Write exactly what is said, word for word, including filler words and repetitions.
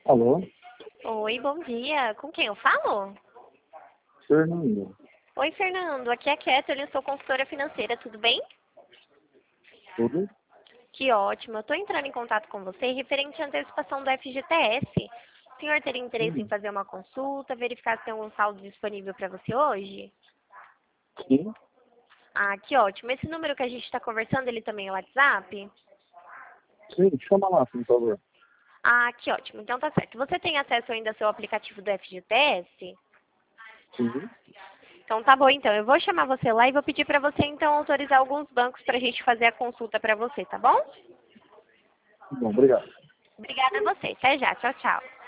Alô? Oi, bom dia. Com quem eu falo? Fernando. Oi, Fernando. Aqui é a Kathleen, eu sou consultora financeira, tudo bem? Tudo? Que ótimo. Eu estou entrando em contato com você referente à antecipação do F G T S. O senhor teria interesse em Sim. fazer uma consulta, verificar se tem algum saldo disponível para você hoje? Sim. Ah, que ótimo. Esse número que a gente está conversando, ele também é WhatsApp? Sim, chama lá, por favor. Ah, que ótimo. Então tá certo. Você tem acesso ainda ao seu aplicativo do F G T S? Sim. Então tá bom, então. Eu vou chamar você lá e vou pedir para você, então, autorizar alguns bancos para a gente fazer a consulta para você, tá bom? Bom, obrigado. Obrigada a você. Até já. Tchau, tchau.